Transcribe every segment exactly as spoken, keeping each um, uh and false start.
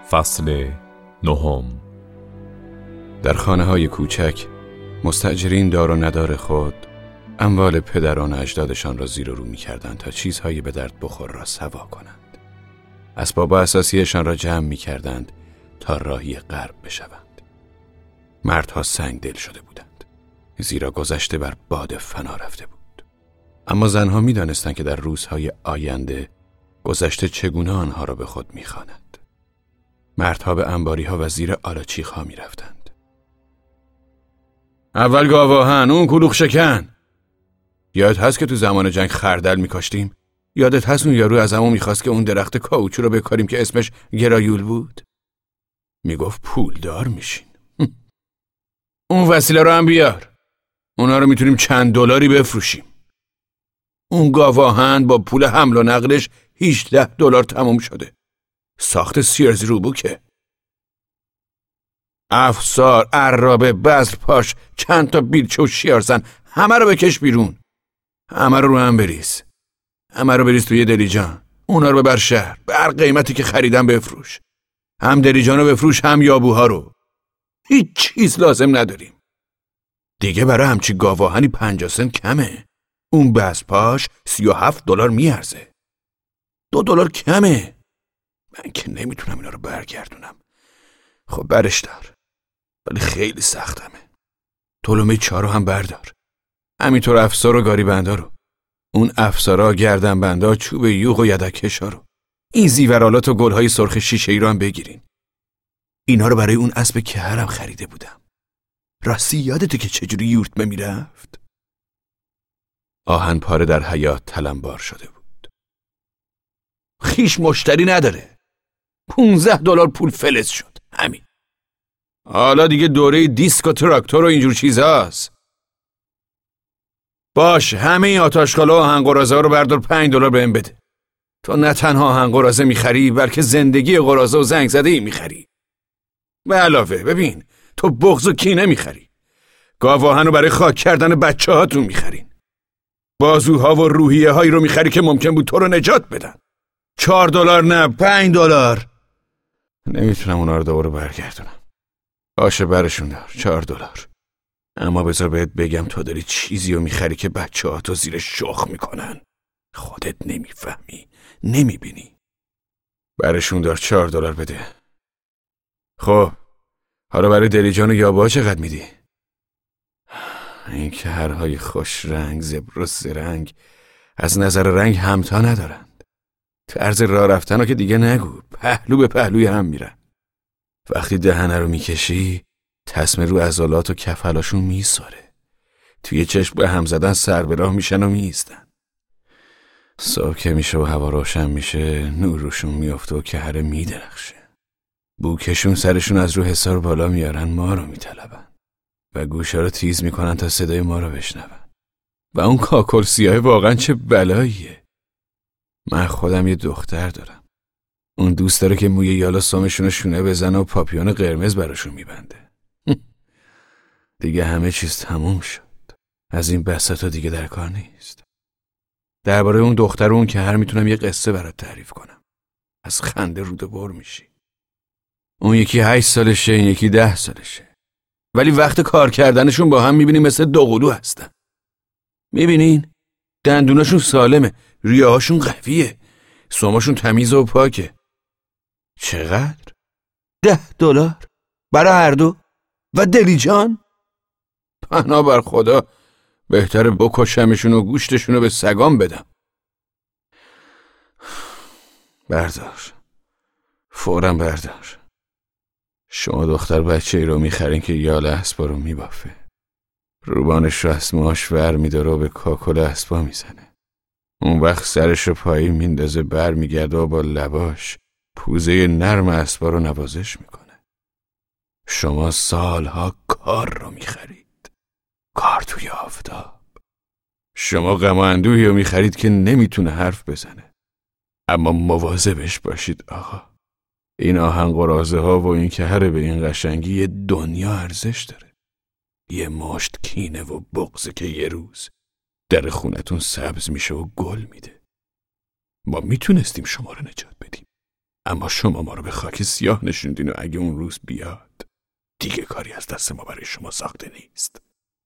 فصل نهم. در خانه‌های کوچک مستأجرین دار و ندار خود اموال پدران و اجدادشان را زیر و رو می‌کردند تا چیزهایی به درد بخور را سوا کنند. اسباب اساسیشان را جمع می‌کردند تا راهی غرب بشوند. مردها سنگ دل شده بودند، زیرا گذشته بر باد فنا رفته بود. اما زنها می‌دانستند که در روزهای آینده گذشته چگونه آنها را به خود می‌خواند. مردها به انباری‌ها و زیر آلاچیق‌ها می‌رفتند. اول گاواهن، اون کلوخ شکن. یادت هست که تو زمان جنگ خردل می‌کاشتیم؟ یادت هست اون یارو از همون می‌خواست که اون درخت کاوچو رو بکاریم که اسمش گرایول بود؟ میگفت پولدار میشین. اون وسیله رو هم بیار. اونا رو میتونیم چند دلاری بفروشیم. اون گاواهن با پول حمل و نقلش هجده دلار تموم شده. ساخت سیرز روبوکه. افسار، عرابه، بذر پاش، چند تا بیلچه و شیارزن، همه رو بکش بیرون. همه رو رو هم بریز. همه رو بریز توی دلیجان. اونا رو ببر شهر. به هر قیمتی که خریدن بفروش. هم دلیجان رو بفروش، هم یابوها رو. هیچ چیز لازم نداریم. دیگه برای همچی گاواهنی پنجاه سنت کمه. اون بذر پاش سی و هفت دلار میارزه. دو دلار کمه. من که نمیتونم اینا رو برگردونم. خب برش دار. ولی خیلی سختمه. طلمه چارو هم بردار. همینطور افسار و گاری بندا رو. اون افسارا، گردن بندا، چوب یوغ و یدکشا رو. این زیورالات و گلهای سرخ شیشه ای رو هم بگیرین. اینا رو برای اون اسب کهرم خریده بودم. راستی یادته که چجوری یورتمه میرفت؟ آهن پاره در حیاط تلمبار شده بود. خیش مشتری نداره. پونزده دلار پول فلز شد. همین. حالا دیگه دوره دیسک و تراکتور و اینجور چیزاست. باش، همه این آتاشخالا و آهن‌قراضه رو بردار پنج دلار بهم بده. تو نه تنها آهن‌قراضه میخری، بلکه زندگی قراضه و زنگ زده ای میخری. به علاوه ببین، تو بغض و کینه میخری. گاواهنو برای خاک کردن بچه هاتون میخرین. بازوها و روحیه هایی رو میخری که ممکن بود تو رو نجات بدن. چهار دلار نه، پنج دلار. نمیتونم اونا رو دوباره برگردونم. باشه برشون دار، چهار دلار. اما بذار بهت بگم تو داری چیزی رو میخری که بچه ها تو زیر شخ میکنن. خودت نمیفهمی، نمیبینی. برشون دار، چهار دلار بده. خب حالا برای دلیجان و یابا چقدر میدی؟ این که هرهای خوش رنگ، زبر و زرنگ از نظر رنگ همتا ندارند. طرز راه رفتن رو که دیگه نگو، پهلو به پهلوی هم میرن. وقتی دهنه رو میکشی تسمه رو عضلات و کفلاشون میساره. توی چشم به هم زدن سر به راه میشن و میایستن. صبح که میشه و هوا روشن میشه نور روشون میافته و کهره میدرخشه. بوکشون سرشون از رو حصار بالا میارن، ما رو میطلبن و گوشا رو تیز میکنن تا صدای ما رو بشنون. و اون کاکل سیاه واقعا چه بلاییه. من خودم یه دختر دارم. اون دوست داره که موی یالا سامشون رو شونه بزنه و پاپیون قرمز براشون میبنده. دیگه همه چیز تموم شد. از این بساطا دیگه در کار نیست. درباره اون دختر و اون که هر میتونم یه قصه برات تعریف کنم. از خنده روده بر میشی. اون یکی هشت سالشه، این یکی ده سالشه. ولی وقت کار کردنشون با هم میبینی مثل دوقلو هستن. میبینین؟ دندوناشون سالمه، ریه‌هاشون قویه، سماشون تمیز و پاکه. چقدر؟ ده دلار برای هر دو؟ و دلیجان؟ پناه بر خدا، بهتره بکشمشون و گوشتشون رو به سگام بدم. بردار، فوراً بردار. شما دختر بچه ای رو میخرین که یال اسبا رو میبافه. روبانش رو از موهاش ور میداره و به کاکل اسبا میزنه. اون وقت سرش رو پایین میندازه، بر میگرده و با لباش پوزه نرم اسبا رو نوازش میکنه. شما سالها کار رو میخرید. کار توی آفتاب. شما غم و اندوهی رو میخرید که نمیتونه حرف بزنه. اما مواظبش باشید آقا. این آهن‌قراضه ها و این که هر به این قشنگی یه دنیا ارزش داره. یه مشت کینه و بغضه که یه روز در خونتون سبز میشه و گل میده. ما میتونستیم شما رو نجات بدیم. اما شما ما رو به خاک سیاه نشوندین و اگه اون روز بیاد دیگه کاری از دست ما برای شما ساخته نیست.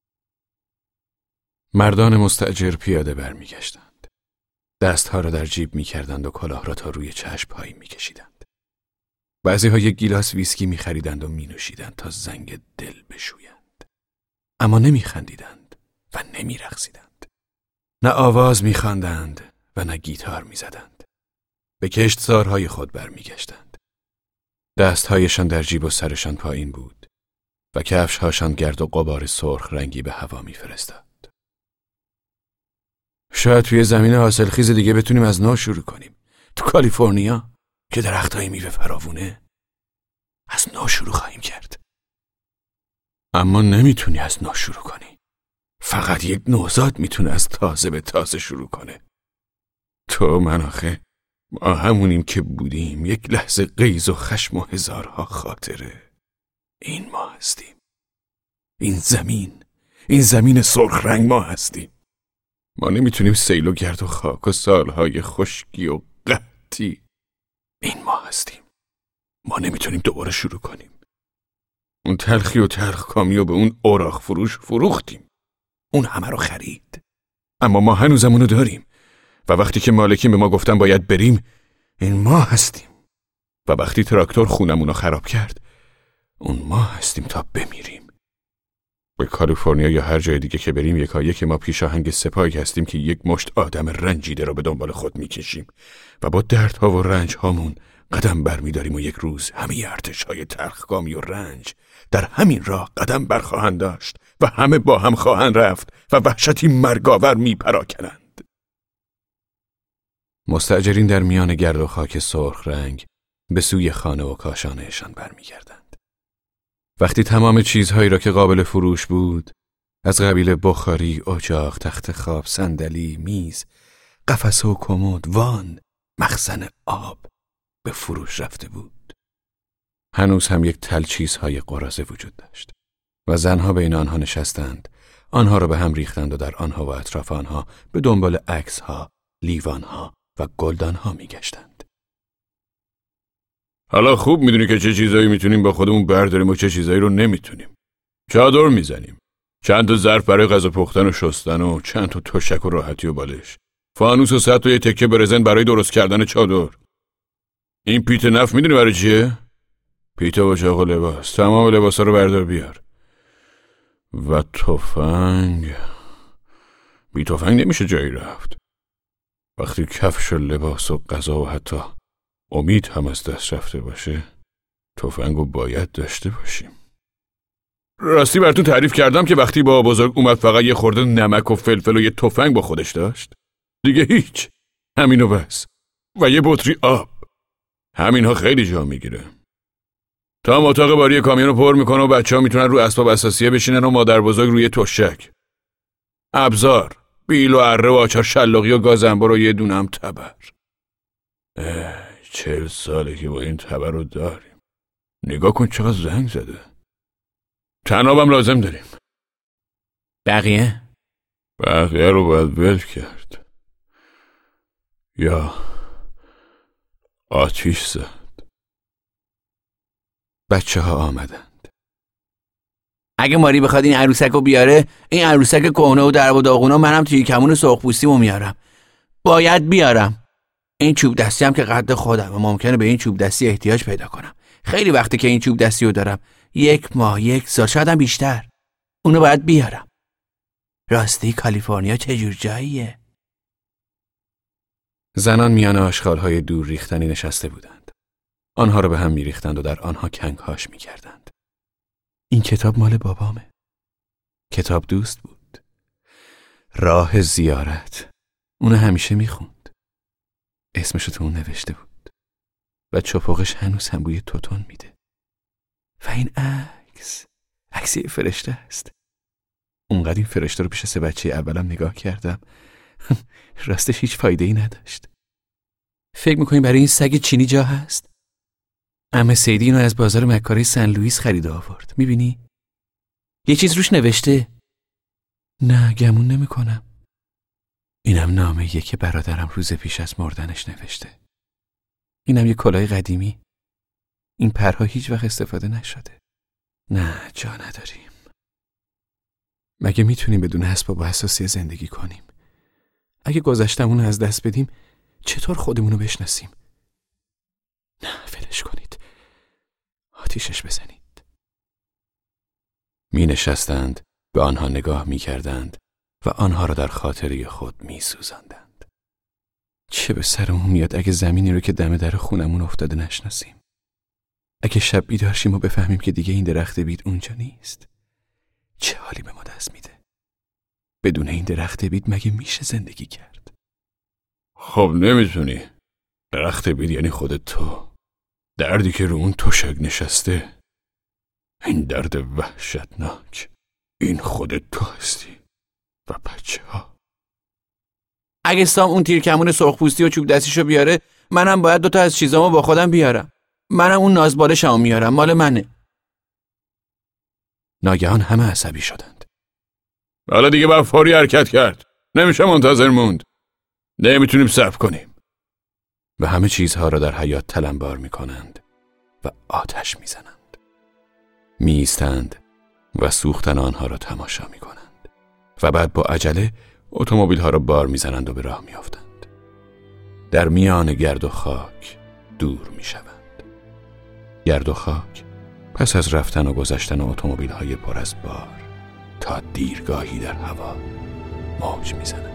مردان مستاجر پیاده برمیگشتند. دستها را در جیب میکردند و کلاه را تا روی چشم پایین میکشیدند. بعضی‌ها یک گیلاس ویسکی میخریدند و مینوشیدند تا زنگ دل بشویند. اما نمیخندیدند و نمیرقصیدند. نه آواز میخواندند و نه گیتار میزدند. به کشتزارهای خود برمیگشتند. دستهایشان در جیب و سرشان پایین بود و کفشهاشان گرد و غبار سرخ رنگی به هوا میفرستاد. شاید توی زمین حاصلخیز دیگه بتونیم از نو شروع کنیم. تو کالیفرنیا که درختای میوه فراوونه از نو شروع خواهیم کرد. اما نمیتونی از نو شروع کنی. فقط یک نوزاد میتونه از تازه به تازه شروع کنه. تو من آخه ما همونیم که بودیم، یک لحظه غیظ و خشم و هزارها خاطره. این ما هستیم. این زمین، این زمین سرخ رنگ ما هستیم. ما نمیتونیم سیل و گرد و خاک و سالهای خشکی و قحطی. این ما هستیم. ما نمیتونیم دوباره شروع کنیم. اون تلخی و تلخ کامی و به اون اوراق فروش فروختیم. اون همه رو خرید. اما ما هنوزمونو داریم. و وقتی که مالکین به ما گفتن باید بریم، این ما هستیم. و وقتی تراکتور خونمونو خراب کرد، اون ما هستیم تا بمیریم. به کالیفرنیا یا هر جای دیگه که بریم یکایک ما پیشاهنگ سپاهی هستیم که یک مشت آدم رنجیده رو به دنبال خود میکشیم و با دردها و رنج هامون قدم برمیداریم و یک روز همه ارتش‌های تلخکامی و رنج در همین راه قدم برخواهند داشت و همه با هم خواهند رفت و وحشتی مرگاور میپراکنند. مستاجرین در میان گرد و خاک سرخ رنگ به سوی خانه و کاشانهشان برمیگردند. وقتی تمام چیزهایی را که قابل فروش بود، از قبیل بخاری، اجاق، تخت خواب، صندلی، میز، قفسه و کمد، وان، مخزن آب به فروش رفته بود. هنوز هم یک تل چیزهای قراضه وجود داشت و زنها بین آنها نشستند، آنها را به هم ریختند و در آنها و اطراف آنها به دنبال عکسها، لیوانها و گلدانها میگشتند. حالا خوب میدونی که چه چیزایی میتونیم با خودمون برداریم و چه چیزایی رو نمیتونیم. چادر میزنیم، چند تا ظرف برای غذا پختن و شستن و چند تا تشک و راحتی و بالش، فانوس و صد تا یه تکه برزن برای درست کردن چادر. این پیت نفت میدونی برای چیه؟ پیت و چاق و لباس. تمام لباسا رو بردار بیار. و تفنگ. بی تفنگ نمیشه جایی رفت. وقتی کفش و لباس و غذا و حتی امید هم از دست رفته باشه، تفنگو باید داشته باشیم. راستی براتون تعریف کردم که وقتی با بزرگ اومد فقط یه خورده نمک و فلفل و یه تفنگ با خودش داشت. دیگه هیچ. همینو بس. و یه بطری آب. همینها خیلی جا میگیره. تا اتاق باری کامیونو پر میکنه و بچه ها میتونن رو اسباب اساسیه بشینن و مادر بزرگ روی تشک. ابزار، بیل و اره و آچار شلاقی و گازنبار و یه دونه هم تبر. چهل ساله که با این تبر رو داریم. نگاه کن چقدر زنگ زده. تنابم لازم داریم. بقیه؟ بقیه رو باید ول کرد یا آتیش زد. بچه ها آمدند. اگه ماری بخواد این عروسک رو بیاره، این عروسک کهنه و درب و داغونا، منم توی کمون سرخپوستیمو میارم. باید بیارم. این چوب دستی هم که قد خودم و ممکنه به این چوب دستی احتیاج پیدا کنم. خیلی وقته که این چوب دستی رو دارم. یک ماه، یک سال، شاید هم بیشتر. اونو باید بیارم. راستی کالیفرنیا چه جور جاییه؟ زنان میان آشغال‌های دور ریختنی نشسته بودند. آنها را به هم می‌ریختند و در آنها کنگ‌هاش می‌کردند. این کتاب مال بابامه. کتاب دوست بود. راه زیارت. اونو همیشه می‌خوند. اسمشو تو اون نوشته بود و چپاقش هنوز هم بوی توتون میده. و این عکس عکس یه فرشته است. اونقدر این فرشته رو پیش سه بچه اولم نگاه کردم راستش هیچ فایده ای نداشت. فکر میکنی برای این سگ چینی جا هست؟ عمه سیدی اینو از بازار مکاره سن لوئیس خرید آورد. میبینی؟ یه چیز روش نوشته. نه گمون نمیکنم. اینم نامه‌ایه که برادرم روز پیش از مردنش نوشته. اینم یه کلاه قدیمی. این پرها هیچ وقت استفاده نشده. نه، جا نداریم. مگه میتونیم بدون اسباب و اساسی زندگی کنیم؟ اگه گذشتمون رو از دست بدیم چطور خودمونو بشناسیم؟ نه، ولش کنید. آتیشش بزنید. می نشستند، به آنها نگاه می کردند و آنها را در خاطره خود می سوزاندند. چه به سرمون میاد اگه زمینی رو که دم در خونمون افتاده نشناسیم؟ اگه شب بیدار شیم و بفهمیم که دیگه این درخت بید اونجا نیست، چه حالی به ما دست میده؟ بدون این درخت بید مگه میشه زندگی کرد؟ خب نمیتونی. درخت بید یعنی خودت تو. دردی که رو اون تشک نشسته، این درد وحشتناک، این خودت تو هستی و بچه ها. اگه سام اون تیرکمون سرخپوستی و چوب دستیشو بیاره، منم باید دوتا از چیزامو با خودم بیارم. منم اون نازبالشمو میارم، مال منه. ناگهان همه عصبی شدند. حالا دیگه باید فوری حرکت کرد. نمیشه منتظر موند. نمیتونیم صبر کنیم. و همه چیزها را در حیاط تلمبار می کنند و آتش می زنند. می ایستند و سوختن آنها را تماشا می کنند و بعد با عجله اتومبیل ها را بار می زنند و به راه می افتند. در میان گرد و خاک دور می شوند. گرد و خاک پس از رفتن و گذشتن اتومبیل های پر از بار تا دیرگاهی در هوا موج می زنند.